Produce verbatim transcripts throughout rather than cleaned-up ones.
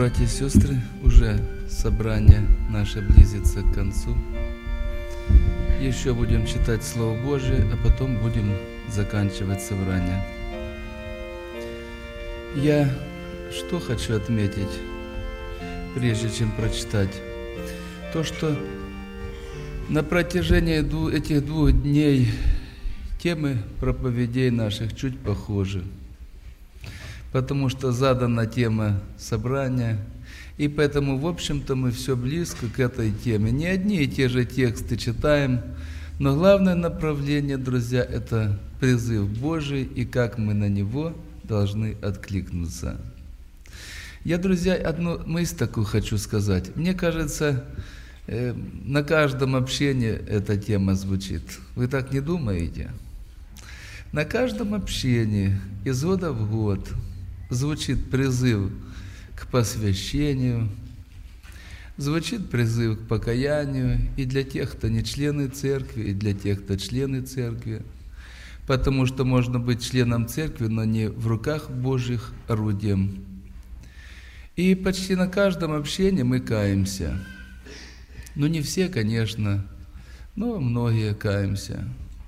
Братья и сестры, уже собрание наше близится к концу. Еще будем читать Слово Божие, а потом будем заканчивать собрание. Я что хочу отметить, прежде чем прочитать? То, что на протяжении этих двух дней темы проповедей наших чуть похожи, потому что задана тема собрания, и поэтому, в общем-то, мы все близко к этой теме. Не одни и те же тексты читаем, но главное направление, друзья, это призыв Божий и как мы на него должны откликнуться. Я, друзья, одну мысль такую хочу сказать. Мне кажется, на каждом общении эта тема звучит. Вы так не думаете? На каждом общении из года в год звучит призыв к посвящению, звучит призыв к покаянию и для тех, кто не члены церкви, и для тех, кто члены церкви, потому что можно быть членом церкви, но не в руках Божьих орудием. И почти на каждом общении мы каемся. Ну, не все, конечно, но многие каемся.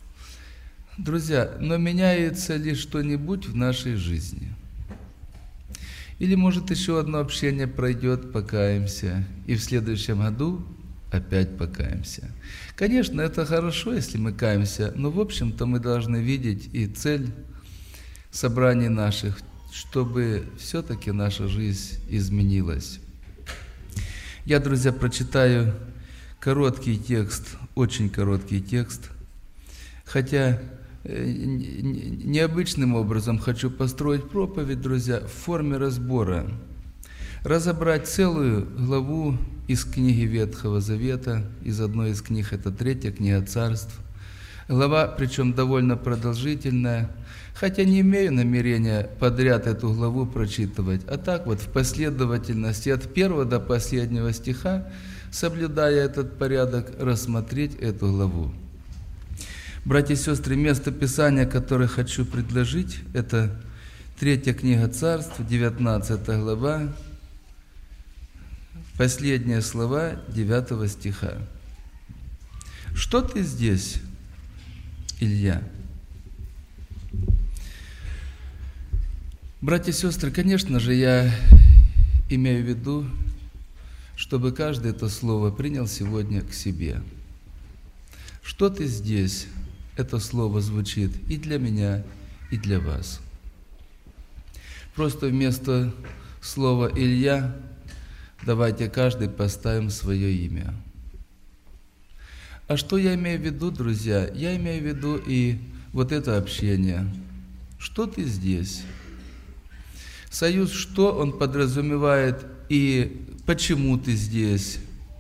Друзья, но меняется ли что-нибудь в нашей жизни? Или, может, еще одно общение пройдет, покаемся, и в следующем году опять покаемся. Конечно, это хорошо, если мы каемся, но, в общем-то, мы должны видеть и цель собраний наших, чтобы все-таки наша жизнь изменилась. Я, друзья, прочитаю короткий текст, очень короткий текст, хотя необычным образом хочу построить проповедь, друзья, в форме разбора. Разобрать целую главу из книги Ветхого Завета, из одной из книг, это третья книга Царств. Глава, причем довольно продолжительная, хотя не имею намерения подряд эту главу прочитывать, а так вот в последовательности от первого до последнего стиха, соблюдая этот порядок, рассмотреть эту главу. Братья и сестры, место Писания, которое хочу предложить, это третья книга Царств, девятнадцатая глава, последние слова девятого стиха. «Что ты здесь, Илья?» Братья и сестры, конечно же, я имею в виду, чтобы каждый это слово принял сегодня к себе. «Что ты здесь?» Это слово звучит и для меня, и для вас. Просто вместо слова «Илья» давайте каждый поставим свое имя. А что я имею в виду, друзья? Я имею в виду и вот это общение. Что ты здесь? Союз «что» он подразумевает и почему ты здесь,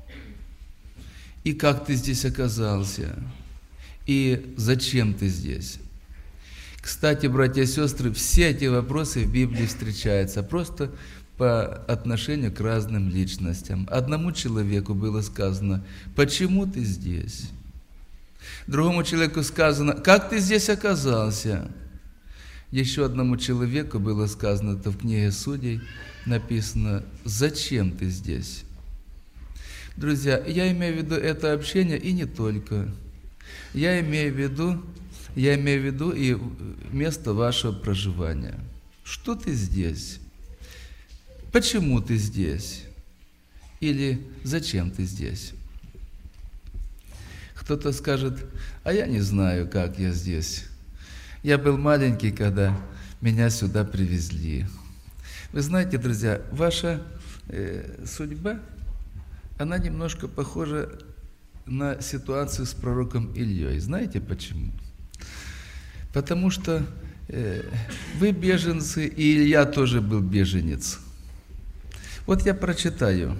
и как ты здесь оказался, и зачем ты здесь. Кстати, братья и сестры, все эти вопросы в Библии встречаются просто по отношению к разным личностям. Одному человеку было сказано: «Почему ты здесь?» Другому человеку сказано: «Как ты здесь оказался?» Еще одному человеку было сказано, это в книге Судей написано: «Зачем ты здесь?» Друзья, я имею в виду это общение и не только. Я имею в виду, я имею в виду и место вашего проживания. Что ты здесь? Почему ты здесь? Или зачем ты здесь? Кто-то скажет: а я не знаю, как я здесь. Я был маленький, когда меня сюда привезли. Вы знаете, друзья, ваша э, судьба, она немножко похожа на ситуацию с пророком Ильей. Знаете почему? Потому что э, вы беженцы, и Илья тоже был беженец. Вот я прочитаю.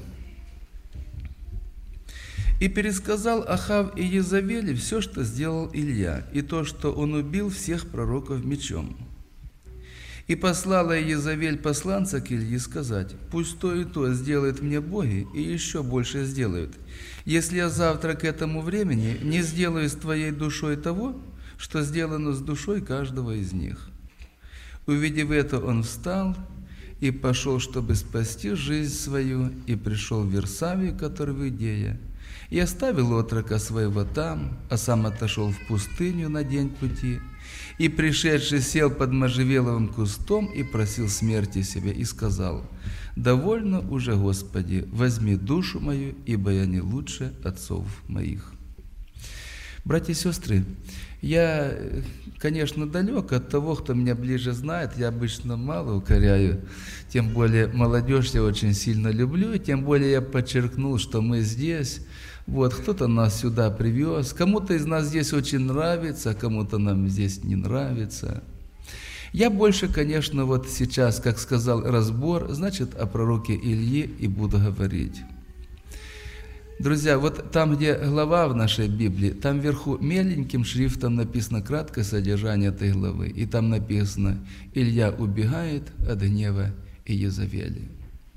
«И пересказал Ахав и Езавели все, что сделал Илья, и то, что он убил всех пророков мечом. И послала Езавель посланца к Илье сказать: пусть то и то сделают мне боги, и еще больше сделают, если я завтра к этому времени не сделаю с твоей душой того, что сделано с душой каждого из них». Увидев это, он встал и пошел, чтобы спасти жизнь свою, и пришел в Вирсавию, который в Иудее, и оставил отрока своего там, а сам отошел в пустыню на день пути, и пришедший сел под можжевеловым кустом и просил смерти себе, и сказал: «Довольно уже, Господи, возьми душу мою, ибо я не лучше отцов моих». Братья и сестры, я, конечно, далек от того, кто меня ближе знает, я обычно мало укоряю, тем более молодежь я очень сильно люблю, и тем более я подчеркнул, что мы здесь, вот, кто-то нас сюда привез, кому-то из нас здесь очень нравится, а кому-то нам здесь не нравится. Я больше, конечно, вот сейчас, как сказал разбор, значит, о пророке Илье и буду говорить. Друзья, вот там, где глава в нашей Библии, там вверху меленьким шрифтом написано краткое содержание этой главы, и там написано: «Илья убегает от гнева Иезавели».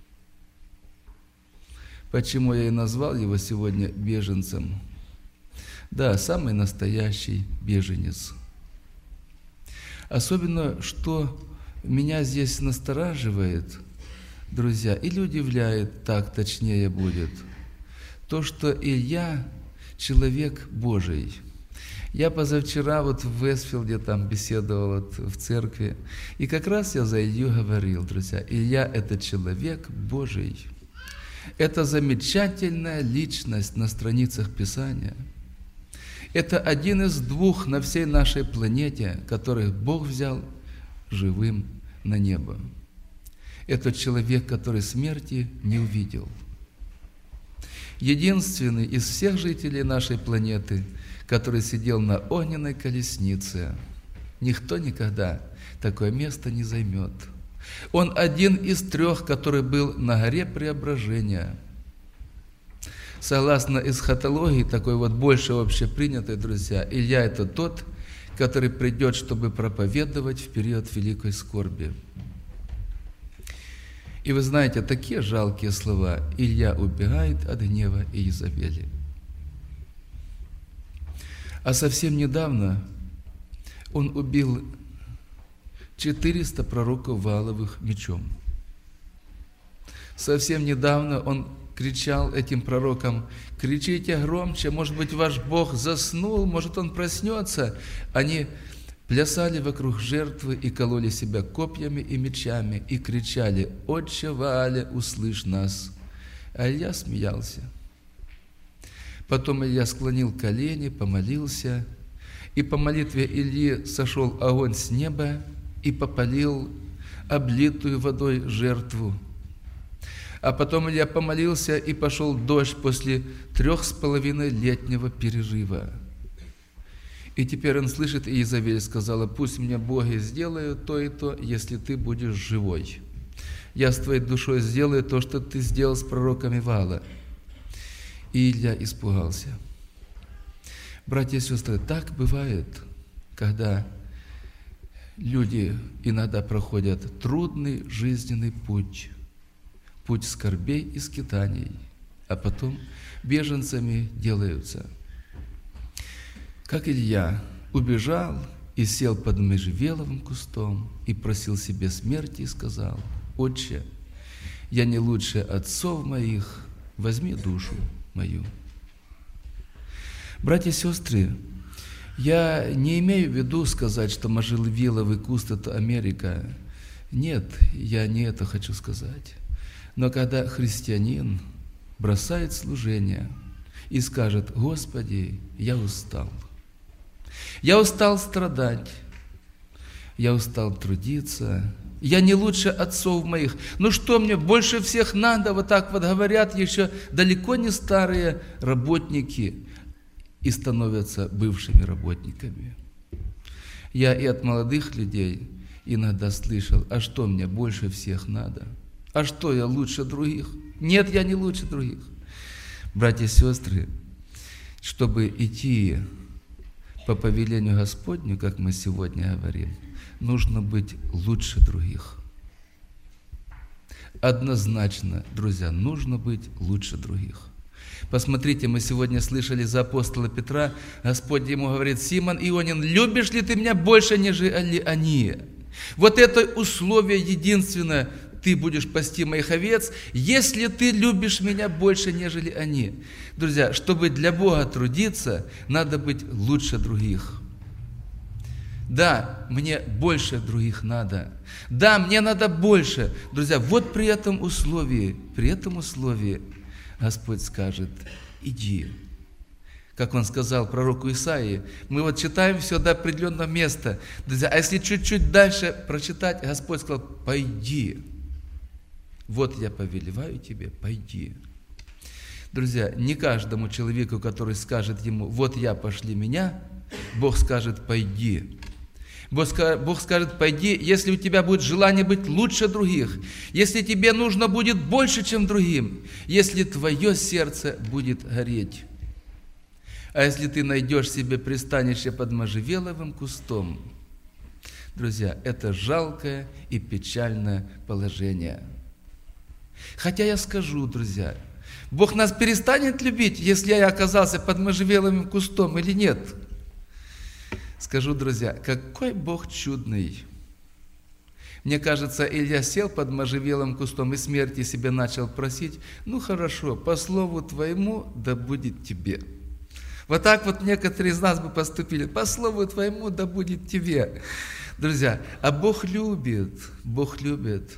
Почему я и назвал его сегодня беженцем? Да, самый настоящий беженец. Особенно, что меня здесь настораживает, друзья, или удивляет, так точнее будет, то, что Илья – человек Божий. Я позавчера вот в Вестфилде там беседовал вот в церкви, и как раз я за Илью говорил, друзья, Илья – это человек Божий. Это замечательная личность на страницах Писания. Это один из двух на всей нашей планете, которых Бог взял живым на небо. Это человек, который смерти не увидел. Единственный из всех жителей нашей планеты, который сидел на огненной колеснице. Никто никогда такое место не займет. Он один из трех, который был на горе Преображения. Согласно эсхатологии, такой вот больше общепринятой, друзья, Илья – это тот, который придет, чтобы проповедовать в период великой скорби. И вы знаете, такие жалкие слова: «Илья убегает от гнева Иезавели». А совсем недавно он убил четыреста пророков Вааловых мечом. Совсем недавно он кричал этим пророкам: «Кричите громче, может быть, ваш Бог заснул, может, Он проснется». Они плясали вокруг жертвы и кололи себя копьями и мечами, и кричали: «Отче Ваале, услышь нас!» А Илья смеялся. Потом Илья склонил колени, помолился, и по молитве Ильи сошел огонь с неба и попалил облитую водой жертву. А потом Илья помолился, и пошел дождь после трех с половиной летнего перерыва. И теперь он слышит, и Иезавель сказала: «Пусть мне боги сделают то и то, если ты будешь живой. Я с твоей душой сделаю то, что ты сделал с пророками Ваала». И Илья испугался. Братья и сестры, так бывает, когда люди иногда проходят трудный жизненный путь, путь скорбей и скитаний, а потом беженцами делаются. Как Илья убежал и сел под можжевеловым кустом и просил себе смерти и сказал: «Отче, я не лучше отцов моих, возьми душу мою». Братья и сестры, я не имею в виду сказать, что можжевеловый куст – это Америка. Нет, я не это хочу сказать. Но когда христианин бросает служение и скажет: «Господи, я устал. Я устал страдать, я устал трудиться, я не лучше отцов моих. Ну что мне больше всех надо?» Вот так вот говорят еще далеко не старые работники и становятся бывшими работниками. Я и от молодых людей иногда слышал: «А что мне больше всех надо? А что, я лучше других?» Нет, я не лучше других. Братья и сестры, чтобы идти по повелению Господню, как мы сегодня говорим, нужно быть лучше других. Однозначно, друзья, нужно быть лучше других. Посмотрите, мы сегодня слышали за апостола Петра, Господь ему говорит: «Симон Ионин, любишь ли ты меня больше, нежели они?» Вот это условие единственное. Ты ты будешь пасти моих овец, если ты любишь меня больше, нежели они. Друзья, чтобы для Бога трудиться, надо быть лучше других. Да, мне больше других надо. Да, мне надо больше. Друзья, вот при этом условии, при этом условии Господь скажет: иди. Как Он сказал пророку Исаии, мы вот читаем все до определенного места. Друзья, а если чуть-чуть дальше прочитать, Господь сказал: пойди. Вот я повелеваю тебе, пойди. Друзья, не каждому человеку, который скажет ему: вот я, пошли меня, Бог скажет: пойди. Бог скажет: пойди, если у тебя будет желание быть лучше других, если тебе нужно будет больше, чем другим, если твое сердце будет гореть. А если ты найдешь себе пристанище под можжевеловым кустом, друзья, это жалкое и печальное положение. Хотя я скажу, друзья, Бог нас перестанет любить, если я оказался под можжевеловым кустом или нет? Скажу, друзья, какой Бог чудный. Мне кажется, Илья сел под можжевеловым кустом и смерти себе начал просить: ну хорошо, по слову твоему да будет тебе. Вот так вот некоторые из нас бы поступили: по слову твоему да будет тебе. Друзья, а Бог любит, Бог любит.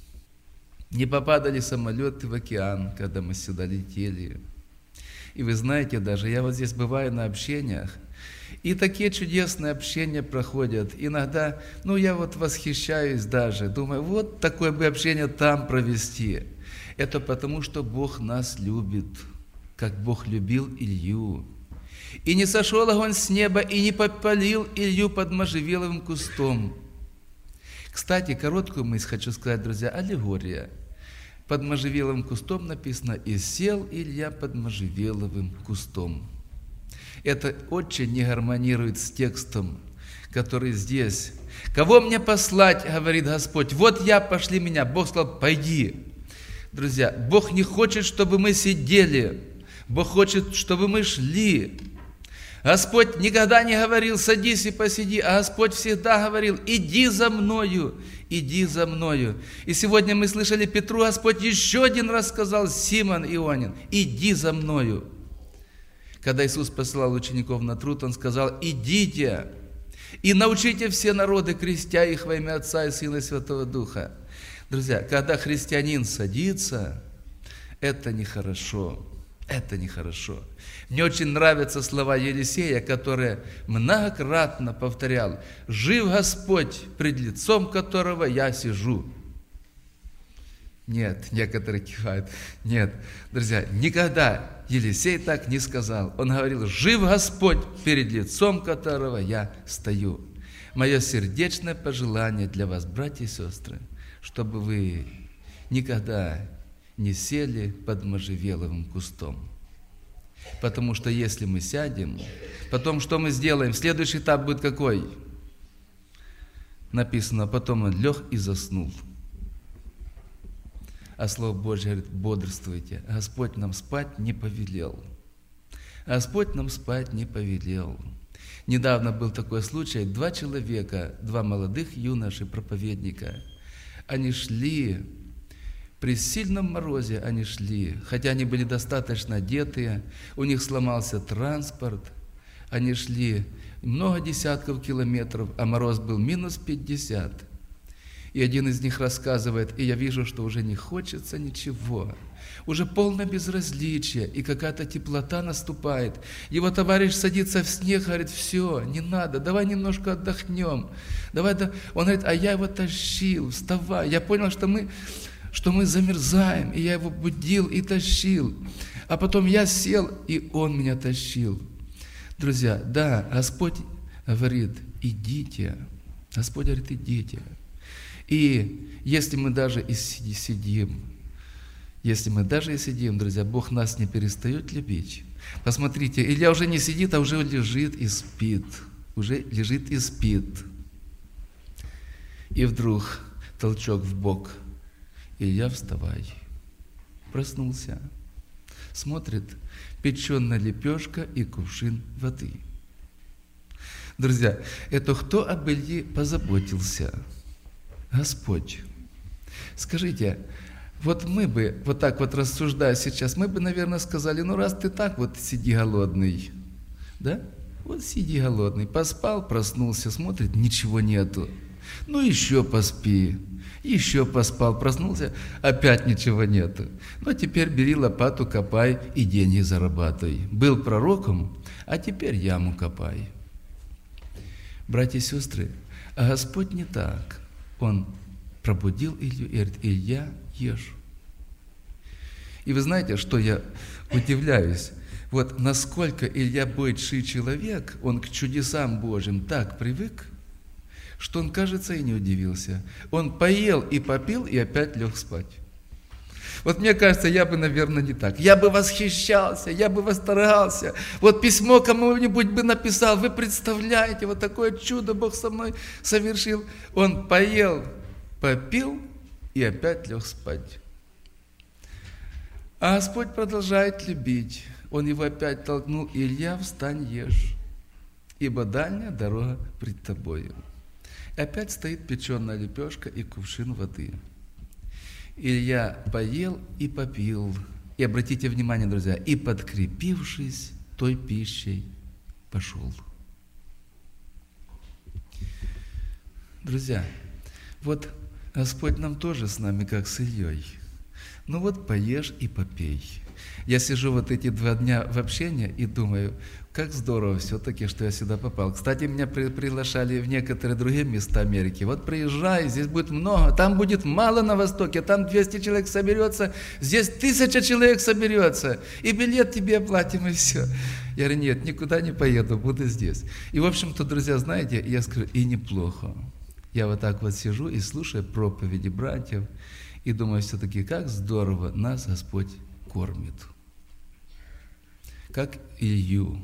Не попадали самолеты в океан, когда мы сюда летели. И вы знаете, даже я вот здесь бываю на общениях, и такие чудесные общения проходят. Иногда, ну я вот восхищаюсь даже, думаю, вот такое бы общение там провести. Это потому, что Бог нас любит, как Бог любил Илью. И не сошел огонь с неба, и не подпалил Илью под можжевеловым кустом. Кстати, короткую мысль хочу сказать, друзья, аллегория. Под можжевеловым кустом написано: «И сел Илья под можжевеловым кустом». Это очень не гармонирует с текстом, который здесь. «Кого мне послать, говорит Господь, вот я, пошли меня». Бог сказал: пойди. Друзья, Бог не хочет, чтобы мы сидели. Бог хочет, чтобы мы шли. Господь никогда не говорил: садись и посиди, а Господь всегда говорил: иди за мною, иди за мною. И сегодня мы слышали Петру, Господь еще один раз сказал: Симон Ионин, иди за мною. Когда Иисус посылал учеников на труд, Он сказал: идите и научите все народы, крестя их во имя Отца и Сына и Святого Духа. Друзья, когда христианин садится, это нехорошо. Это нехорошо. Мне очень нравятся слова Елисея, которые многократно повторял: «Жив Господь, пред лицом которого я сижу». Нет, некоторые кивают. Нет, друзья, никогда Елисей так не сказал. Он говорил: «Жив Господь, перед лицом которого я стою». Мое сердечное пожелание для вас, братья и сестры, чтобы вы никогда не сели под можжевеловым кустом. Потому что если мы сядем, потом что мы сделаем? Следующий этап будет какой? Написано: потом он лег и заснул. А Слово Божье говорит: бодрствуйте. Господь нам спать не повелел. Господь нам спать не повелел. Недавно был такой случай: два человека, два молодых юноши, проповедника, они шли, при сильном морозе они шли, хотя они были достаточно одетые, у них сломался транспорт, они шли много десятков километров, а мороз был минус пятьдесят. И один из них рассказывает: и я вижу, что уже не хочется ничего, уже полное безразличие, и какая-то теплота наступает. Его товарищ садится в снег, говорит: все, не надо, давай немножко отдохнем. Давай, да. Он говорит: а я его тащил, вставай. Я понял, что мы, что мы замерзаем, и я его будил и тащил. А потом я сел, и он меня тащил. Друзья, да, Господь говорит: идите. Господь говорит: идите. И если мы даже и сидим, если мы даже и сидим, друзья, Бог нас не перестает любить. Посмотрите, Илья уже не сидит, а уже лежит и спит. Уже лежит и спит. И вдруг толчок в бок. Илья, вставай. Проснулся. Смотрит: печеная лепешка и кувшин воды. Друзья, это кто об Илье позаботился? Господь. Скажите, вот мы бы, вот так вот рассуждая сейчас, мы бы, наверное, сказали, ну раз ты так вот сиди голодный, да? Вот сиди голодный, поспал, проснулся, смотрит, ничего нету. Ну еще поспи, еще поспал, проснулся, опять ничего нету. Ну теперь бери лопату, копай и деньги зарабатывай. Был пророком, а теперь яму копай. Братья и сестры, а Господь не так. Он пробудил Илью и говорит, Илья, ешь. И вы знаете, что я удивляюсь? Вот насколько Илья бойший человек, он к чудесам Божьим так привык, что он, кажется, и не удивился. Он поел и попил, и опять лег спать. Вот мне кажется, я бы, наверное, не так. Я бы восхищался, я бы восторгался. Вот письмо кому-нибудь бы написал. Вы представляете, вот такое чудо Бог со мной совершил. Он поел, попил и опять лег спать. А Господь продолжает любить. Он его опять толкнул. Илья, встань, ешь, ибо дальняя дорога пред тобою. И опять стоит печеная лепешка и кувшин воды. Илья поел и попил. И обратите внимание, друзья, и подкрепившись той пищей, пошел. Друзья, вот Господь нам тоже с нами, как с Ильей. Ну вот поешь и попей. Я сижу вот эти два дня в общении и думаю, как здорово все-таки, что я сюда попал. Кстати, меня при, приглашали в некоторые другие места Америки. Вот приезжай, здесь будет много, там будет мало на Востоке, там двести человек соберется, здесь тысяча человек соберется, и билет тебе оплатим, и все. Я говорю, нет, никуда не поеду, буду здесь. И, в общем-то, друзья, знаете, я скажу, и неплохо. Я вот так вот сижу и слушаю проповеди братьев, и думаю, все-таки, как здорово нас Господь кормит. Как Илью.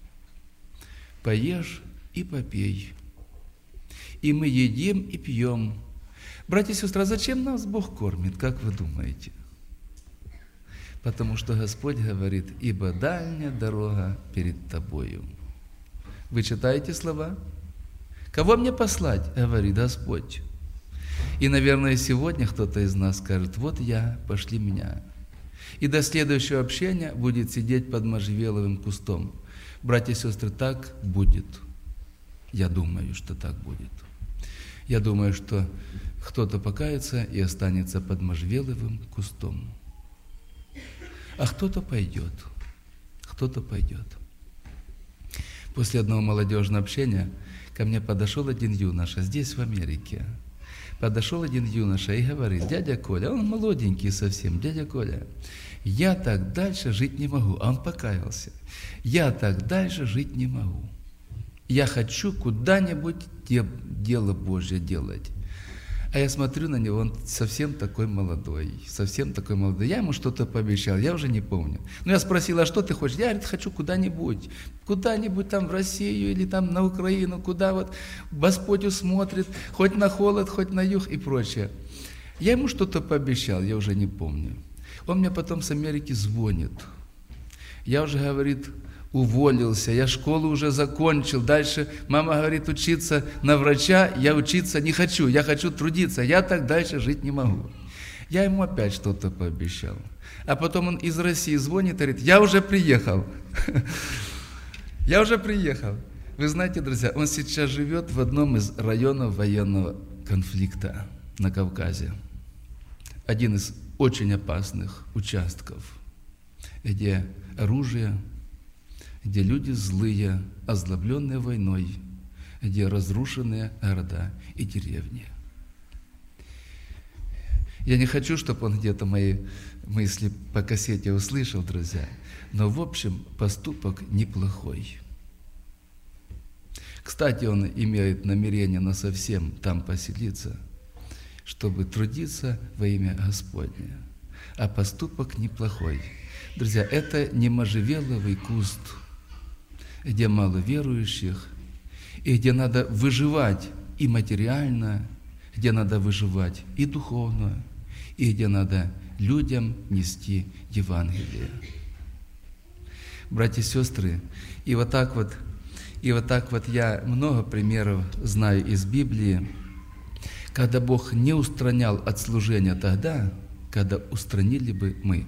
Поешь и попей. И мы едим и пьем. Братья и сестры, а зачем нас Бог кормит, как вы думаете? Потому что Господь говорит, ибо дальняя дорога перед тобою. Вы читаете слова? Кого мне послать? Говорит Господь. И, наверное, сегодня кто-то из нас скажет, вот я, пошли меня. И до следующего общения будет сидеть под можжевеловым кустом. Братья и сестры, так будет. Я думаю, что так будет. Я думаю, что кто-то покается и останется под можжевеловым кустом. А кто-то пойдет. Кто-то пойдет. После одного молодежного общения ко мне подошел один юноша здесь, в Америке. Подошел один юноша и говорит, дядя Коля, он молоденький совсем, дядя Коля, я так дальше жить не могу. А он покаялся. Я так дальше жить не могу. Я хочу куда-нибудь дело Божье делать. А я смотрю на него, он совсем такой молодой, совсем такой молодой. Я ему что-то пообещал, я уже не помню. Но я спросил, а что ты хочешь? Я, говорит, хочу куда-нибудь, куда-нибудь там в Россию или там на Украину, куда вот Господь усмотрит, хоть на холод, хоть на юг и прочее. Я ему что-то пообещал, я уже не помню. Он мне потом с Америки звонит. Я уже, говорит, уволился, я школу уже закончил, дальше мама говорит учиться на врача, я учиться не хочу, я хочу трудиться, я так дальше жить не могу. Я ему опять что-то пообещал. А потом он из России звонит и говорит, я уже приехал. Я уже приехал. Вы знаете, друзья, он сейчас живет в одном из районов военного конфликта на Кавказе. Один из очень опасных участков, где оружие, где люди злые, озлобленные войной, где разрушенные города и деревни. Я не хочу, чтобы он где-то мои мысли по кассете услышал, друзья, но в общем поступок неплохой. Кстати, он имеет намерение насовсем там поселиться, чтобы трудиться во имя Господне. А поступок неплохой. Друзья, это не можжевеловый куст, где мало верующих, и где надо выживать и материально, где надо выживать и духовно, и где надо людям нести Евангелие. Братья и сестры, и вот так вот, и вот так вот я много примеров знаю из Библии, когда Бог не устранял от служения тогда, когда устранили бы мы.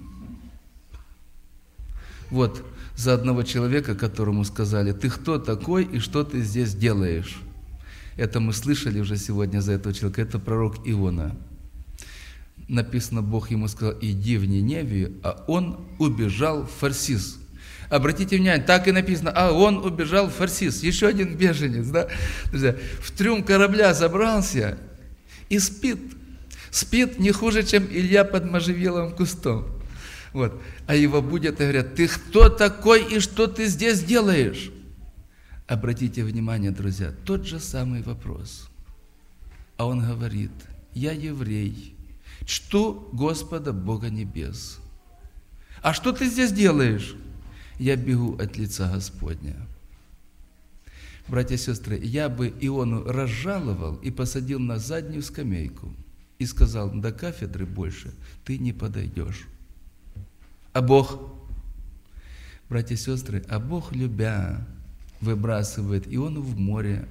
Вот за одного человека, которому сказали: ты кто такой и что ты здесь делаешь? Это мы слышали уже сегодня за этого человека, это пророк Иона. Написано, Бог ему сказал: иди в Ниневию, а он убежал в Фарсис. Обратите внимание, так и написано, а он убежал в Фарсис. Еще один беженец, да? Друзья, в трюм корабля забрался и спит. Спит не хуже, чем Илья под можжевеловым кустом. Вот. А его будут и говорят: ты кто такой и что ты здесь делаешь? Обратите внимание, друзья, тот же самый вопрос. А он говорит: я еврей, чту Господа Бога небес. А что ты здесь делаешь? Я бегу от лица Господня. Братья и сестры, я бы Иону разжаловал и посадил на заднюю скамейку и сказал: до кафедры больше ты не подойдешь. А Бог, братья и сестры, а Бог, любя, выбрасывает Иону в море,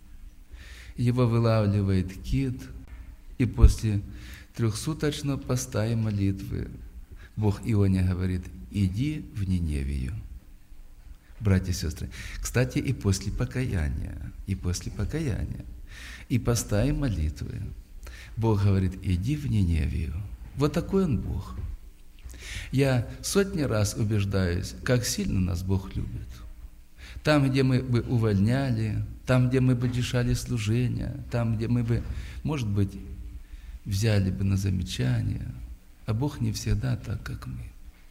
его вылавливает кит, и после трехсуточного поста и молитвы Бог Ионе говорит: иди в Ниневию. Братья и сестры, кстати, и после покаяния, и после покаяния, и поста и молитвы Бог говорит: иди в Ниневию. Вот такой Он Бог. Я сотни раз убеждаюсь, как сильно нас Бог любит. Там, где мы бы увольняли, там, где мы бы решали служение, там, где мы бы, может быть, взяли бы на замечание, а Бог не всегда так, как мы.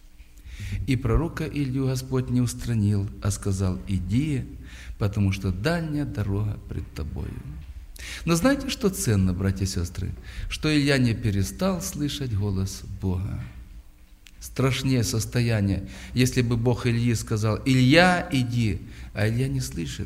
И пророка Илью Господь не устранил, а сказал: иди, потому что дальняя дорога пред тобою. Но знаете, что ценно, братья и сестры? Что Илья не перестал слышать голос Бога. Страшнее состояние, если бы Бог Ильи сказал: Илья, иди, а Илья не слышит.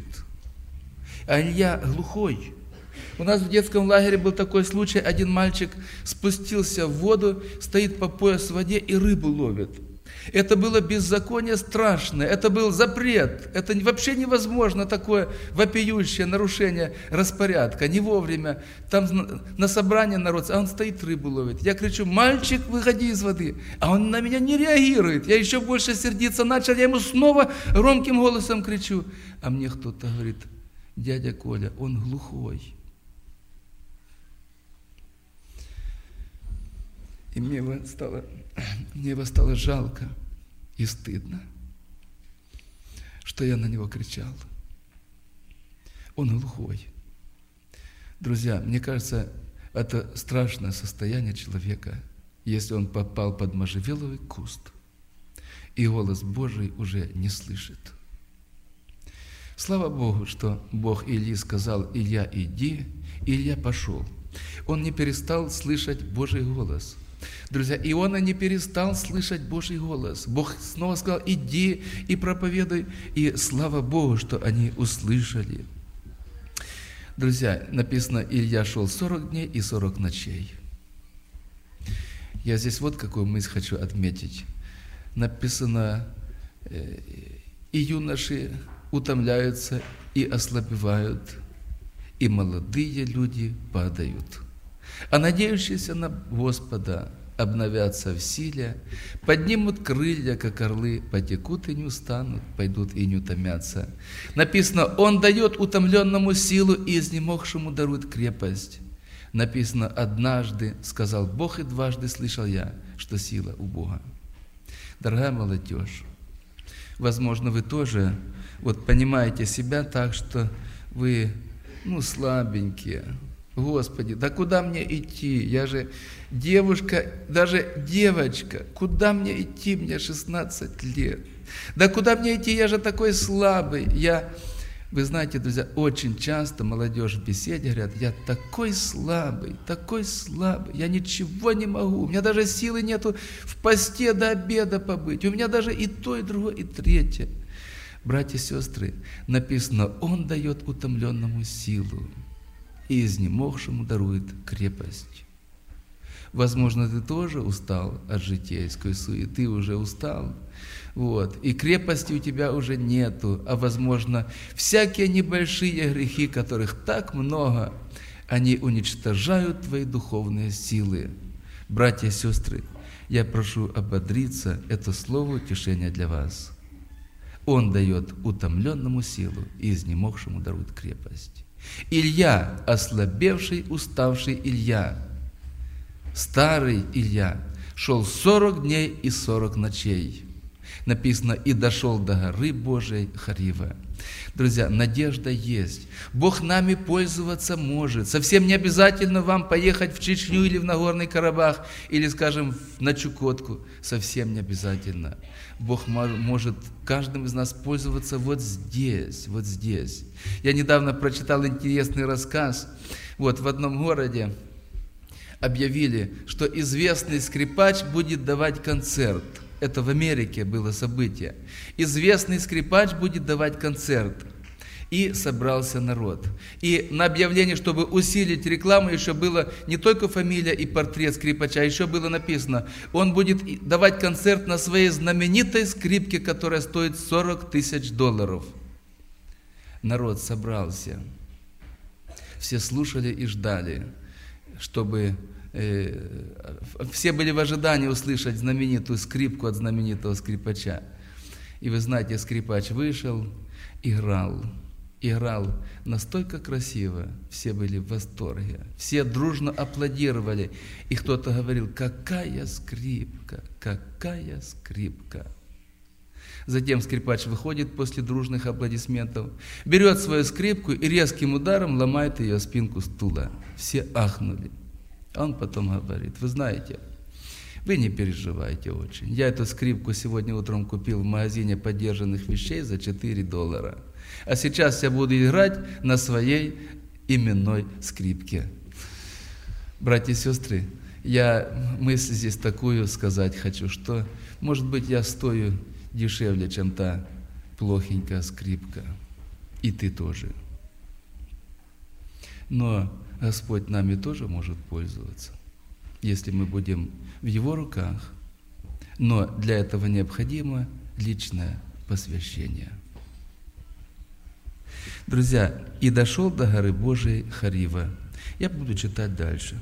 А Илья глухой. У нас в детском лагере был такой случай, один мальчик спустился в воду, стоит по пояс в воде и рыбу ловит. Это было беззаконие страшное, это был запрет, это вообще невозможно такое вопиющее нарушение распорядка, не вовремя. Там на собрании народ, а он стоит, рыбу ловит. Я кричу: мальчик, выходи из воды. А он на меня не реагирует. Я еще больше сердиться начал, я ему снова громким голосом кричу. А мне кто-то говорит: дядя Коля, он глухой. И мне его стало, мне его стало жалко и стыдно, что я на него кричал. Он глухой. Друзья, мне кажется, это страшное состояние человека, если он попал под можжевеловый куст, и голос Божий уже не слышит. Слава Богу, что Бог Илии сказал: Илья, иди, и Илья пошел. Он не перестал слышать Божий голос. Друзья, Иона не перестал слышать Божий голос. Бог снова сказал: иди и проповедуй. И слава Богу, что они услышали. Друзья, написано, Илья шел сорок дней и сорок ночей. Я здесь вот какую мысль хочу отметить. Написано, и юноши утомляются и ослабевают, и молодые люди падают. А надеющиеся на Господа обновятся в силе, поднимут крылья, как орлы, потекут и не устанут, пойдут и не утомятся. Написано, Он дает утомленному силу и изнемогшему дарует крепость. Написано, однажды сказал Бог, и дважды слышал я, что сила у Бога. Дорогая молодежь, возможно, вы тоже вот понимаете себя так, что вы ну, слабенькие. Господи, да куда мне идти? Я же девушка, даже девочка. Куда мне идти? Мне шестнадцать лет. Да куда мне идти? Я же такой слабый. Я, вы знаете, друзья, очень часто молодежь в беседе говорят: я такой слабый, такой слабый, я ничего не могу. У меня даже силы нету в посте до обеда побыть. У меня даже и то, и другое, и третье. Братья и сестры, написано, Он дает утомленному силу и изнемогшему дарует крепость. Возможно, ты тоже устал от житейской суеты, уже устал, вот, и крепости у тебя уже нету, а возможно, всякие небольшие грехи, которых так много, Они уничтожают твои духовные силы. Братья и сестры, я прошу ободриться, это слово утешения для вас. Он дает утомленному силу и изнемогшему дарует крепость. Илья, ослабевший, уставший Илья, старый Илья, шел сорок дней и сорок ночей. Написано, и дошел до горы Божией Харива. Друзья, надежда есть. Бог нами пользоваться может. Совсем не обязательно вам поехать в Чечню или в Нагорный Карабах, или, скажем, на Чукотку. Совсем не обязательно. Бог может каждым из нас пользоваться вот здесь, вот здесь. Я недавно прочитал интересный рассказ. Вот в одном городе объявили, что известный скрипач будет давать концерт. Это в Америке было событие. Известный скрипач будет давать концерт. И собрался народ. И на объявлении, чтобы усилить рекламу, еще было не только фамилия и портрет скрипача, а еще было написано, он будет давать концерт на своей знаменитой скрипке, которая стоит сорок тысяч долларов. Народ собрался. Все слушали и ждали, чтобы... Все были в ожидании услышать знаменитую скрипку от знаменитого скрипача. И вы знаете, скрипач вышел, играл, играл настолько красиво, все были в восторге, все дружно аплодировали. И кто-то говорил, какая скрипка, какая скрипка. Затем скрипач выходит после дружных аплодисментов, берет свою скрипку и резким ударом ломает ее о спинку стула. Все ахнули. Он потом говорит, вы знаете, вы не переживайте очень. Я эту скрипку сегодня утром купил в магазине подержанных вещей за четыре доллара. А сейчас я буду играть на своей именной скрипке. Братья и сестры, я мысль здесь такую сказать хочу, что, может быть, я стою дешевле, чем та плохенькая скрипка. И ты тоже. Но Господь нами тоже может пользоваться, если мы будем в Его руках. Но для этого необходимо личное посвящение. Друзья, и дошел до горы Божией Харива. Я буду читать дальше.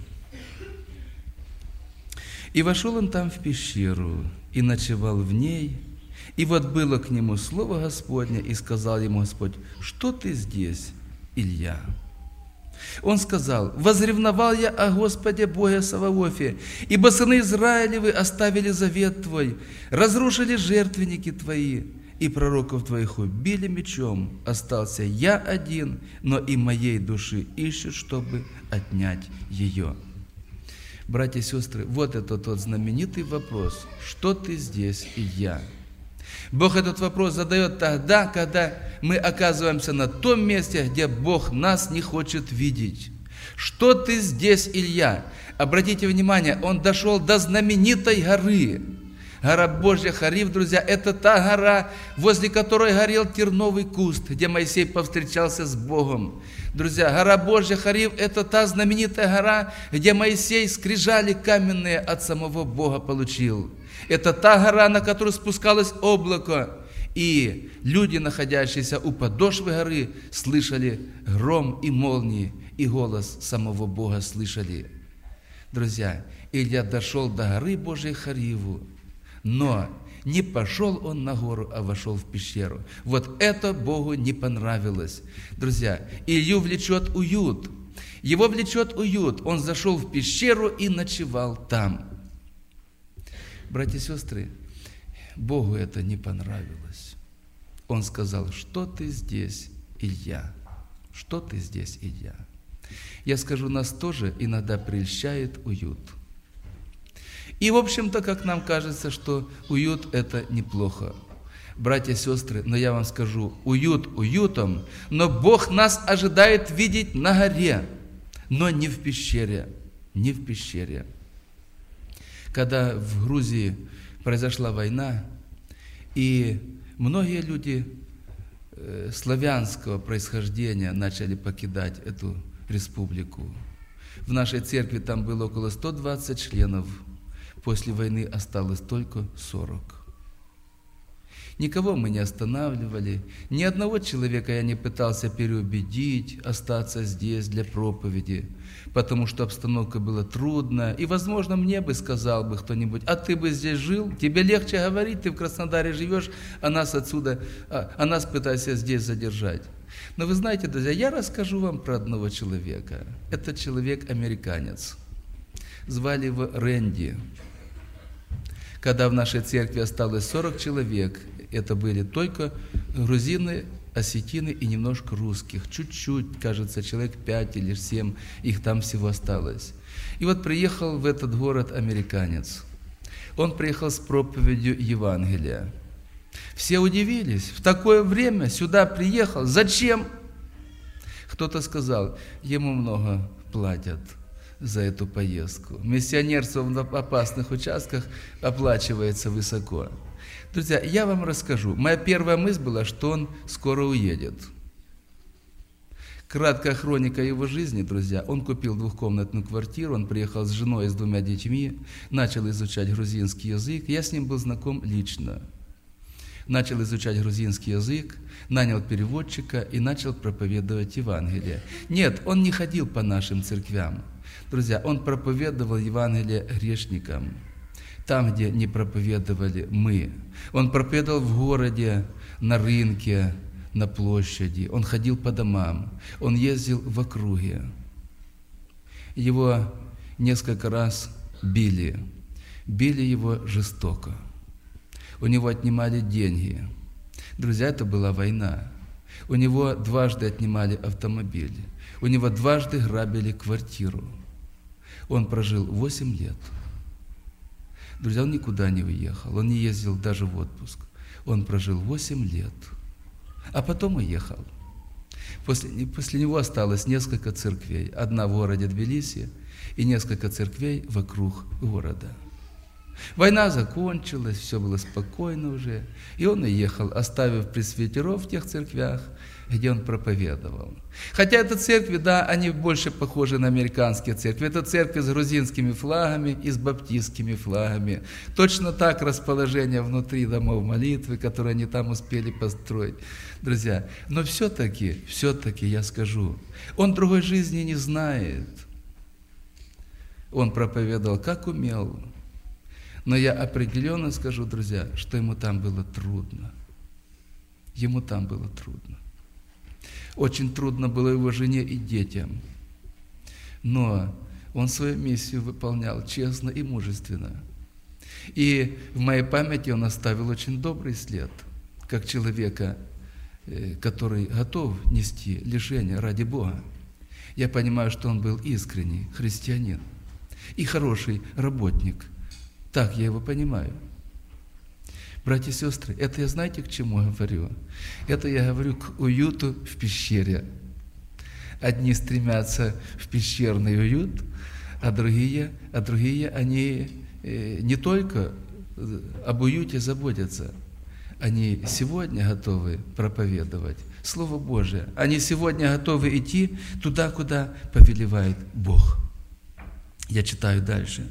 И вошел он там в пещеру, и ночевал в ней. И вот было к нему слово Господне, и сказал ему Господь, что ты здесь, Илья? Он сказал, возревновал я о Господе Боге Саваофе, ибо сыны Израилевы оставили завет Твой, разрушили жертвенники Твои, и пророков Твоих убили мечом. Остался я один, но и моей души ищут, чтобы отнять ее. Братья и сестры, вот это тот знаменитый вопрос, что ты здесь, Илья? Бог этот вопрос задает тогда, когда мы оказываемся на том месте, где Бог нас не хочет видеть. Что ты здесь, Илья? Обратите внимание, он дошел до знаменитой горы. Гора Божья Харив, друзья, это та гора, возле которой горел терновый куст, где Моисей повстречался с Богом. Друзья, гора Божья Харив – это та знаменитая гора, где Моисей скрижали каменные от самого Бога получил. Это та гора, на которую спускалось облако, и люди, находящиеся у подошвы горы, слышали гром и молнии, и голос самого Бога слышали. Друзья, Илья дошел до горы Божьей Хариву, но не пошел он на гору, а вошел в пещеру. Вот это Богу не понравилось. Друзья, Илью влечет уют. Его влечет уют. Он зашел в пещеру и ночевал там. Братья и сестры, Богу это не понравилось. Он сказал, что ты здесь, Илья? Что ты здесь, Илья? Я скажу, нас тоже иногда прельщает уют. И, в общем-то, как нам кажется, что уют – это неплохо. Братья и сестры, но я вам скажу, уют уютом, но Бог нас ожидает видеть на горе, но не в пещере, не в пещере. Когда в Грузии произошла война, и многие люди славянского происхождения начали покидать эту республику. В нашей церкви там было около ста двадцати членов. После войны осталось только сорок. Никого мы не останавливали, ни одного человека я не пытался переубедить остаться здесь для проповеди, потому что обстановка была трудная, и, возможно, мне бы сказал бы кто-нибудь: а ты бы здесь жил, тебе легче говорить, ты в Краснодаре живешь, а нас отсюда, а, а нас пытайся здесь задержать. Но вы знаете, друзья, я расскажу вам про одного человека. Это человек-американец. Звали его Рэнди. Когда в нашей церкви осталось сорок человек, это были только грузины, осетины и немножко русских. Чуть-чуть, кажется, человек пять или семь, их там всего осталось. И вот приехал в этот город американец. Он приехал с проповедью Евангелия. Все удивились. В такое время сюда приехал. Зачем? Кто-то сказал: ему много платят за эту поездку. Миссионерство в опасных участках оплачивается высоко. Друзья, я вам расскажу. Моя первая мысль была, что он скоро уедет. Краткая хроника его жизни, друзья. Он купил двухкомнатную квартиру, он приехал с женой и с двумя детьми, начал изучать грузинский язык. Я с ним был знаком лично. Начал изучать грузинский язык, нанял переводчика и начал проповедовать Евангелие. Нет, он не ходил по нашим церквям. Друзья, он проповедовал Евангелие грешникам, там, где не проповедовали мы. Он проповедовал в городе, на рынке, на площади. Он ходил по домам, он ездил в округе. Его несколько раз били, били его жестоко. У него отнимали деньги. Друзья, это была война. У него дважды отнимали автомобиль. У него дважды грабили квартиру. Он прожил восемь лет. Друзья, он никуда не уехал. Он не ездил даже в отпуск. Он прожил восемь лет. А потом уехал. После, после него осталось несколько церквей. Одна в городе Тбилиси и несколько церквей вокруг города. Война закончилась, все было спокойно уже, и он уехал, оставив пресвитеров в тех церквях, где он проповедовал. Хотя это церкви, да, они больше похожи на американские церкви. Это церкви с грузинскими флагами и с баптистскими флагами. Точно так расположение внутри домов молитвы, которые они там успели построить. Друзья, но все-таки, все-таки я скажу, он другой жизни не знает. Он проповедовал, как умел. Но я определенно скажу, друзья, что ему там было трудно. Ему там было трудно. Очень трудно было его жене и детям. Но он свою миссию выполнял честно и мужественно. И в моей памяти он оставил очень добрый след, как человека, который готов нести лишения ради Бога. Я понимаю, что он был искренний христианин и хороший работник. Так я его понимаю. Братья и сестры, это я знаете, к чему говорю? Это я говорю к уюту в пещере. Одни стремятся в пещерный уют, а другие, а другие они не только об уюте заботятся, они сегодня готовы проповедовать Слово Божие. Они сегодня готовы идти туда, куда повелевает Бог. Я читаю дальше.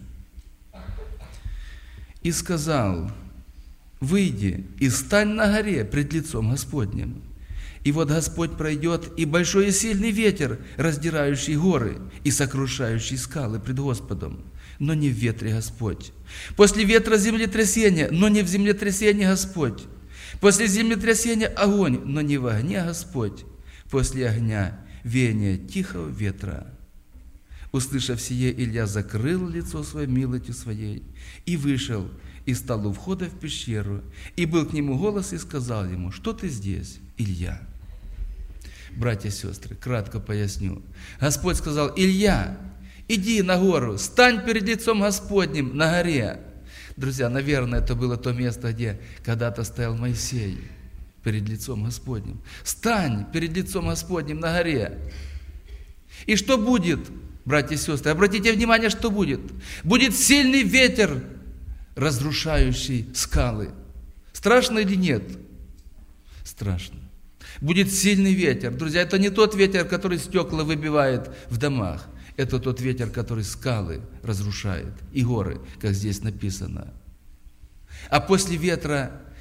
И сказал: выйди и стань на горе пред лицом Господним. И вот Господь пройдет, и большой и сильный ветер, раздирающий горы и сокрушающий скалы пред Господом, но не в ветре Господь. После ветра землетрясение, но не в землетрясении Господь. После землетрясения огонь, но не в огне Господь. После огня веяние тихого ветра. Услышав сие, Илья закрыл лицо свое милостью своей и вышел, и стал у входа в пещеру. И был к нему голос, и сказал ему: что ты здесь, Илья? Братья и сестры, кратко поясню. Господь сказал: Илья, иди на гору, стань перед лицом Господним на горе. Друзья, наверное, это было то место, где когда-то стоял Моисей перед лицом Господним. Стань перед лицом Господним на горе. И что будет? Братья и сестры, обратите внимание, что будет. Будет сильный ветер, разрушающий скалы. Страшно или нет? Страшно. Будет сильный ветер. Друзья, это не тот ветер, который стекла выбивает в домах. Это тот ветер, который скалы разрушает и горы, как здесь написано. А после ветра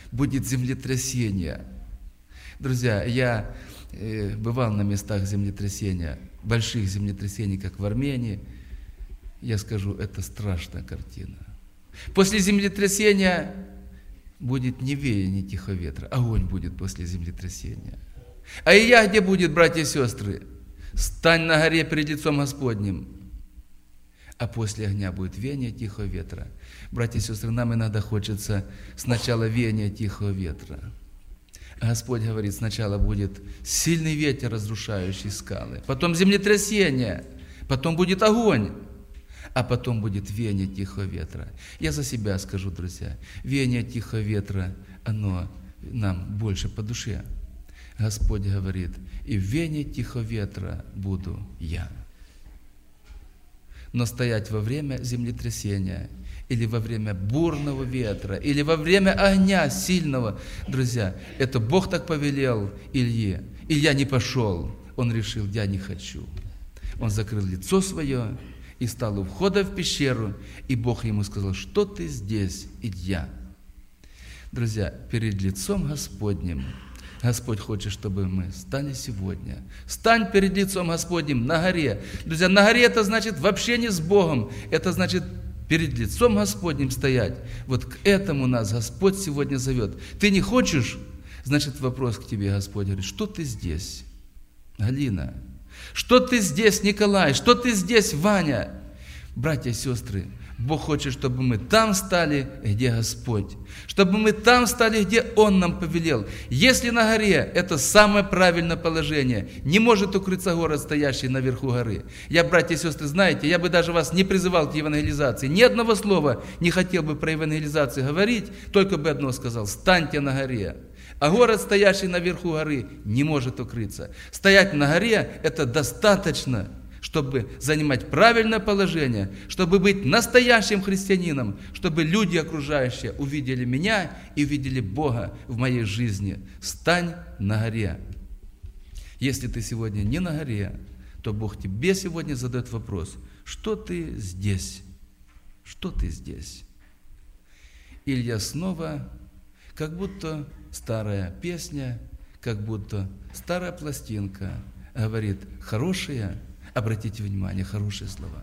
будет землетрясение. Друзья, я э, бывал на местах землетрясения, больших землетрясений, как в Армении. Я скажу, это страшная картина. После землетрясения будет не веяние тихого ветра, огонь будет после землетрясения. А и я где будет, братья и сестры? Стань на горе перед лицом Господним. А после огня будет веяние тихого ветра. Братья и сестры, нам иногда хочется сначала веяние тихого ветра. А Господь говорит, сначала будет сильный ветер, разрушающий скалы, потом землетрясение, потом будет огонь, а потом будет веяние тихого ветра. Я за себя скажу, друзья, веяние тихого ветра, оно нам больше по душе. Господь говорит, и в веянии тихого ветра буду я. Но стоять во время землетрясения, или во время бурного ветра, или во время огня сильного, друзья, это Бог так повелел Илье. Илья не пошел, он решил, я не хочу. Он закрыл лицо свое и стал у входа в пещеру, и Бог ему сказал, что ты здесь, Илья? Друзья, перед лицом Господним Господь хочет, чтобы мы стали сегодня. Стань перед лицом Господним на горе. Друзья, на горе это значит в общении с Богом. Это значит перед лицом Господним стоять. Вот к этому нас Господь сегодня зовет. Ты не хочешь? Значит, вопрос к тебе, Господь говорит, что ты здесь, Галина? Что ты здесь, Николай? Что ты здесь, Ваня? Братья и сестры, Бог хочет, чтобы мы там стали, где Господь. Чтобы мы там стали, где Он нам повелел. Если на горе, это самое правильное положение. Не может укрыться город, стоящий наверху горы. Я, братья и сестры, знаете, я бы даже вас не призывал к евангелизации. Ни одного слова не хотел бы про евангелизацию говорить, только бы одно сказал, станьте на горе. А город, стоящий наверху горы, не может укрыться. Стоять на горе, это достаточно, чтобы занимать правильное положение, чтобы быть настоящим христианином, чтобы люди окружающие увидели меня и увидели Бога в моей жизни. Стань на горе. Если ты сегодня не на горе, то Бог тебе сегодня задает вопрос, что ты здесь? Что ты здесь? Илья снова, как будто старая песня, как будто старая пластинка, говорит, хорошая, обратите внимание, хорошие слова.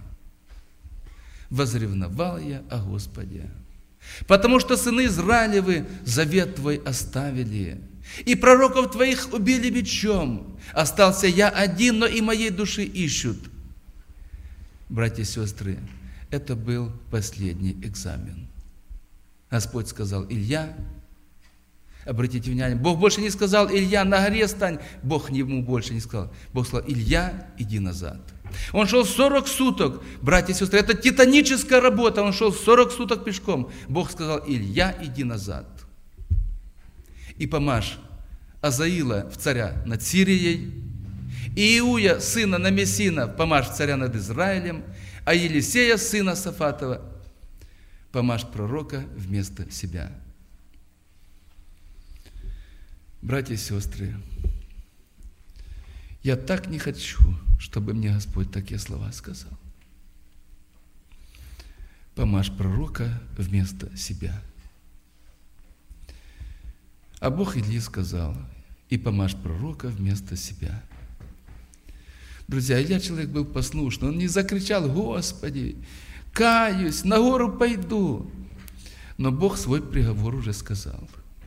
«Возревновал я о Господе, потому что сыны Израилевы завет Твой оставили, и пророков Твоих убили мечом. Остался я один, но и моей души ищут». Братья и сестры, это был последний экзамен. Господь сказал, Илья, обратите внимание, Бог больше не сказал, Илья, на горе стань. Бог ему больше не сказал. Бог сказал, Илья, иди назад. Он шел сорок суток, братья и сестры, это титаническая работа, он шел сорок суток пешком. Бог сказал, Илья, иди назад. И помажь Азаила в царя над Сирией, и Иуя, сына Намесина, помажь царя над Израилем, а Елисея, сына Сафатова, помажь пророка вместо себя. Братья и сестры, я так не хочу, чтобы мне Господь такие слова сказал. Помажь пророка вместо себя. А Бог Илье сказал, и помажь пророка вместо себя. Друзья, Илья человек был послушный, он не закричал, Господи, каюсь, на гору пойду. Но Бог свой приговор уже сказал.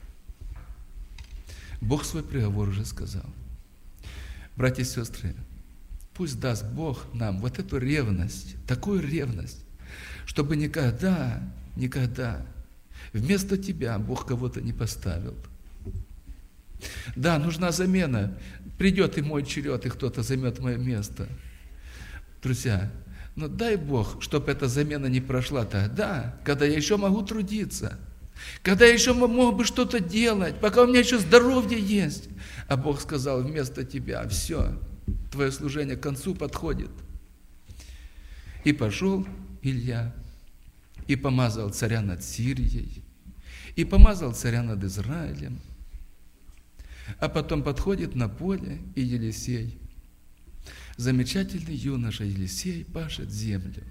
Бог свой приговор уже сказал. Братья и сестры, пусть даст Бог нам вот эту ревность, такую ревность, чтобы никогда, никогда вместо тебя Бог кого-то не поставил. Да, нужна замена. Придет и мой черед, и кто-то займет мое место. Друзья, но дай Бог, чтобы эта замена не прошла тогда, когда я еще могу трудиться, когда я еще мог бы что-то делать, пока у меня еще здоровье есть. А Бог сказал, вместо тебя, все, твое служение к концу подходит. И пошел Илья, и помазал царя над Сирией, и помазал царя над Израилем. А потом подходит на поле и Елисей. Замечательный юноша Елисей пашет землю.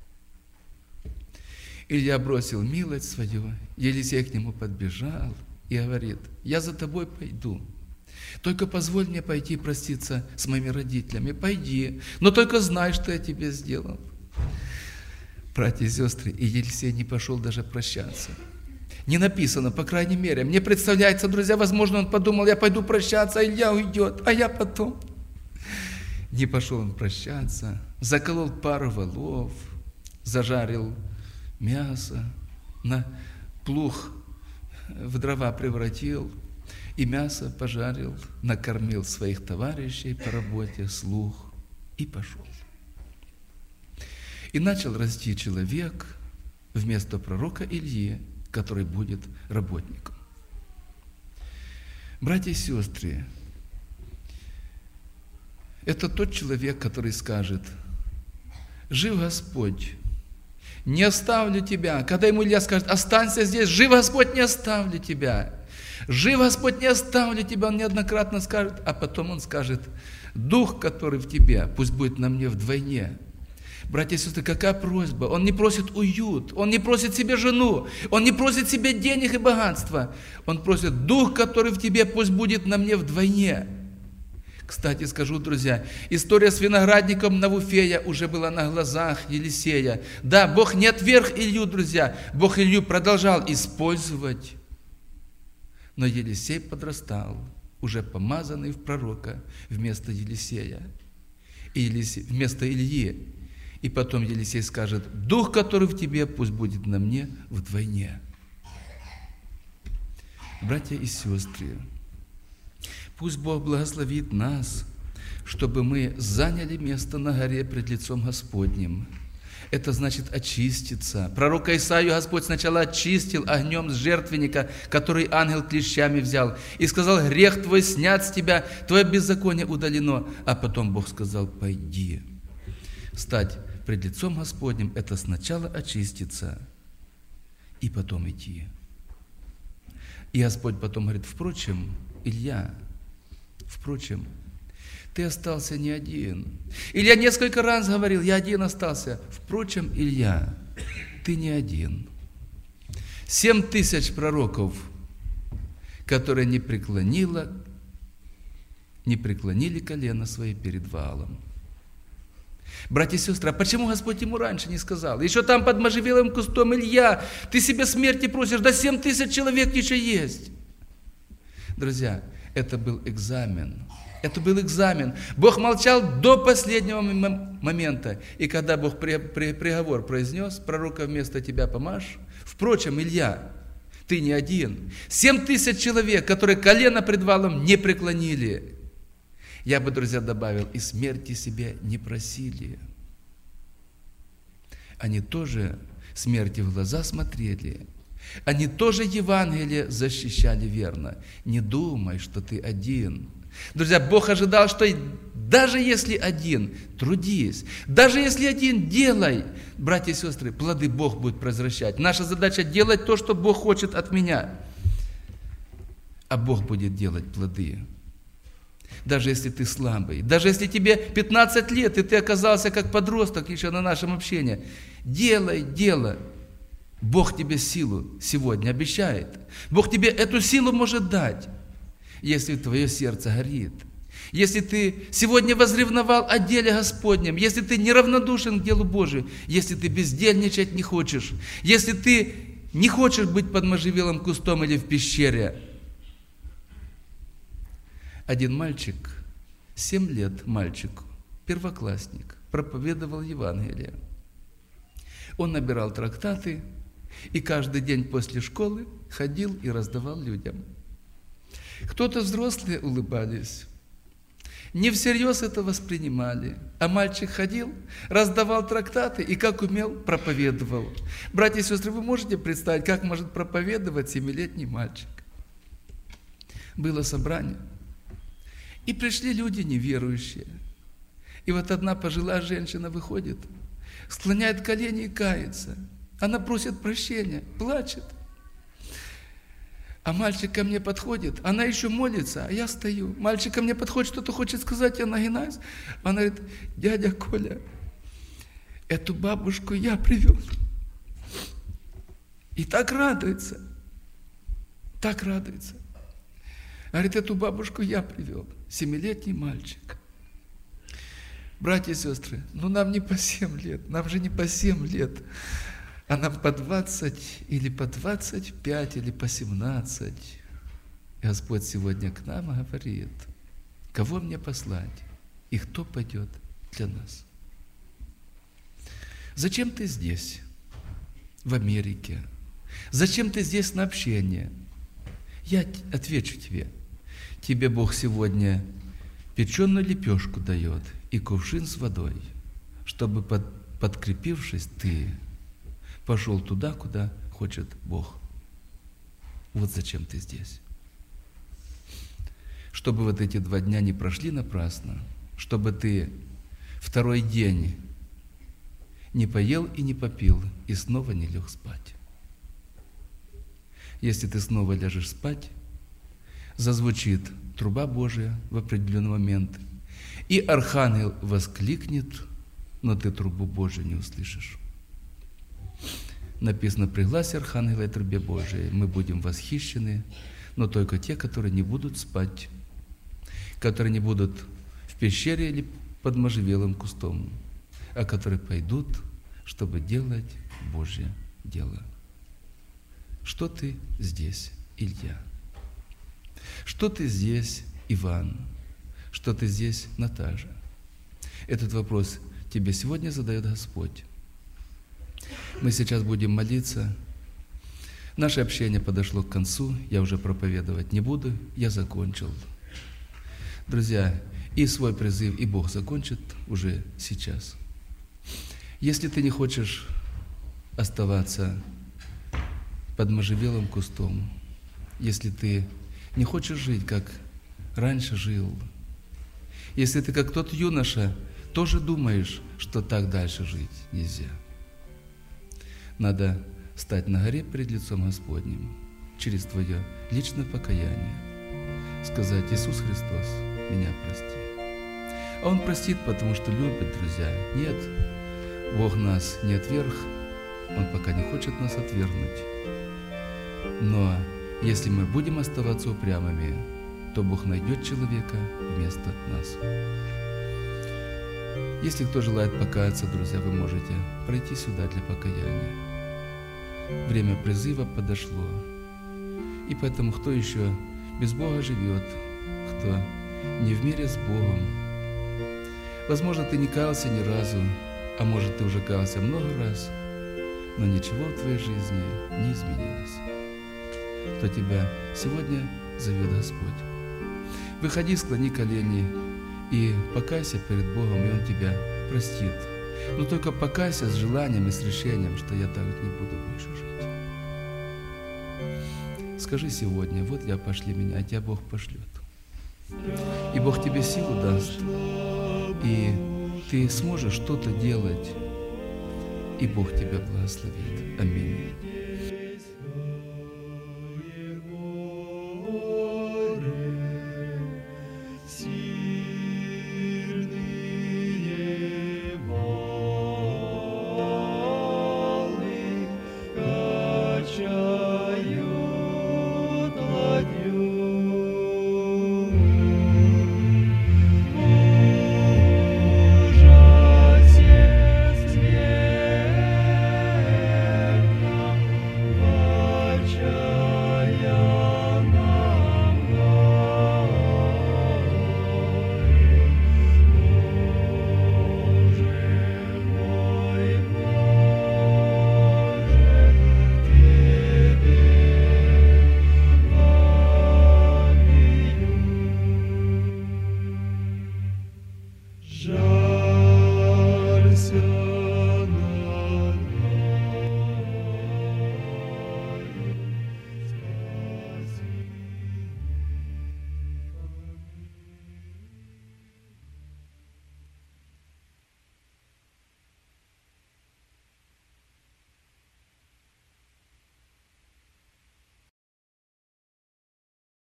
Илья бросил милость свою, Елисей к нему подбежал и говорит: я за тобой пойду. Только позволь мне пойти проститься с моими родителями. Пойди, но только знай, что я тебе сделал. Братья и сестры, и Елисей не пошел даже прощаться. Не написано, по крайней мере. Мне представляется, друзья, возможно, он подумал: я пойду прощаться, а Илья уйдет, а я потом. Не пошел он прощаться, заколол пару волов, зажарил мясо, на плуг в дрова превратил, и мясо пожарил, накормил своих товарищей по работе, слуг, и пошел. И начал расти человек вместо пророка Ильи, который будет работником. Братья и сестры, это тот человек, который скажет: жив Господь, не оставлю тебя. Когда ему Илья скажет: останься здесь, жив Господь, не оставлю тебя. Жив Господь, не оставлю тебя, он неоднократно скажет, а потом он скажет: дух, который в тебе, пусть будет на мне вдвойне. Братья и сестры, какая просьба? Он не просит уют, он не просит себе жену, он не просит себе денег и богатства. Он просит: дух, который в тебе, пусть будет на мне вдвойне. Кстати, скажу, друзья, история с виноградником Навуфея уже была на глазах Елисея. Да, Бог не отверг Илью, друзья, Бог Илью продолжал использовать. Но Елисей подрастал, уже помазанный в пророка вместо Елисея, и Елисей, вместо Ильи. И потом Елисей скажет: дух, который в тебе, пусть будет на мне вдвойне. Братья и сестры, пусть Бог благословит нас, чтобы мы заняли место на горе пред лицом Господним. Это значит очиститься. Пророка Исаию Господь сначала очистил огнем с жертвенника, который ангел клещами взял, и сказал: грех твой снят с тебя, твое беззаконие удалено. А потом Бог сказал: пойди. Стать пред лицом Господним – это сначала очиститься и потом идти. И Господь потом говорит: впрочем, Илья, впрочем, ты остался не один. Илья несколько раз говорил: я один остался. Впрочем, Илья, ты не один. Семь тысяч пророков, которые не преклонило, не преклонили колено свои перед Ваалом. Братья и сестры, а почему Господь ему раньше не сказал? Еще там под можжевеловым кустом: Илья, ты себе смерти просишь, да семь тысяч человек еще есть. Друзья, это был экзамен. Это был экзамен. Бог молчал до последнего момента. И когда Бог при, при, приговор произнес: пророка вместо тебя помажь. Впрочем, Илья, ты не один. Семь тысяч человек, которые колено пред Ваалом не преклонили. Я бы, друзья, добавил: и смерти себе не просили. Они тоже смерти в глаза смотрели. Они тоже Евангелие защищали верно. Не думай, что ты один. Друзья, Бог ожидал, что даже если один, трудись. Даже если один, делай. Братья и сестры, плоды Бог будет произвращать. Наша задача делать то, что Бог хочет от меня. А Бог будет делать плоды. Даже если ты слабый, даже если тебе пятнадцать лет, и ты оказался как подросток еще на нашем общении, делай дело. Бог тебе силу сегодня обещает. Бог тебе эту силу может дать, если твое сердце горит. Если ты сегодня возревновал о деле Господнем, если ты неравнодушен к делу Божию, если ты бездельничать не хочешь, если ты не хочешь быть под можжевеловым кустом или в пещере. Один мальчик, семь лет мальчику, первоклассник, проповедовал Евангелие. Он набирал трактаты и каждый день после школы ходил и раздавал людям. Кто-то взрослые улыбались, не всерьез это воспринимали, а мальчик ходил, раздавал трактаты и, как умел, проповедовал. Братья и сестры, вы можете представить, как может проповедовать семилетний мальчик? Было собрание. И пришли люди неверующие. И вот одна пожилая женщина выходит, склоняет колени и кается. Она просит прощения, плачет. А мальчик ко мне подходит, она еще молится, а я стою. Мальчик ко мне подходит, что-то хочет сказать, я нагинаюсь. Она говорит: дядя Коля, эту бабушку я привел. И так радуется. Так радуется. Говорит, эту бабушку я привел, семилетний мальчик. Братья и сестры, ну нам не по семь лет, нам же не по семь лет, а нам по двадцать или по двадцать пять или по семнадцать. Господь сегодня к нам говорит, кого мне послать и кто пойдет для нас. Зачем ты здесь, в Америке? Зачем ты здесь на общение? Я отвечу тебе. Тебе Бог сегодня печеную лепешку дает и кувшин с водой, чтобы, под, подкрепившись, ты пошел туда, куда хочет Бог. Вот зачем ты здесь. Чтобы вот эти два дня не прошли напрасно, чтобы ты второй день не поел и не попил, и снова не лег спать. Если ты снова ляжешь спать, зазвучит труба Божия в определенный момент, и архангел воскликнет, но ты трубу Божию не услышишь. Написано, при гласе архангела и трубе Божией мы будем восхищены, но только те, которые не будут спать, которые не будут в пещере или под можжевелым кустом, а которые пойдут, чтобы делать Божье дело. Что ты здесь, Илья? Что ты здесь, Иван? Что ты здесь, Наташа? Этот вопрос тебе сегодня задает Господь. Мы сейчас будем молиться. Наше общение подошло к концу. Я уже проповедовать не буду. Я закончил. Друзья, и свой призыв, и Бог закончит уже сейчас. Если ты не хочешь оставаться под можжевелым кустом, если ты не хочешь жить, как раньше жил, если ты, как тот юноша, тоже думаешь, что так дальше жить нельзя, надо стать на горе перед лицом Господним через твое личное покаяние, сказать: Иисус Христос, меня прости. А Он простит, потому что любит, друзья. Нет, Бог нас не отверг, Он пока не хочет нас отвергнуть. Но если мы будем оставаться упрямыми, то Бог найдет человека вместо нас. Если кто желает покаяться, друзья, вы можете пройти сюда для покаяния. Время призыва подошло. И поэтому, кто еще без Бога живет, кто не в мире с Богом, возможно, ты не каялся ни разу, а может, ты уже каялся много раз, но ничего в твоей жизни не изменилось, то тебя сегодня зовет Господь. Выходи, склони колени и покайся перед Богом, и Он тебя простит. Но только покайся с желанием и с решением, что я так не буду больше жить. Скажи сегодня: вот я, пошли меня, а тебя Бог пошлет. И Бог тебе силу даст, и ты сможешь что-то делать, и Бог тебя благословит. Аминь.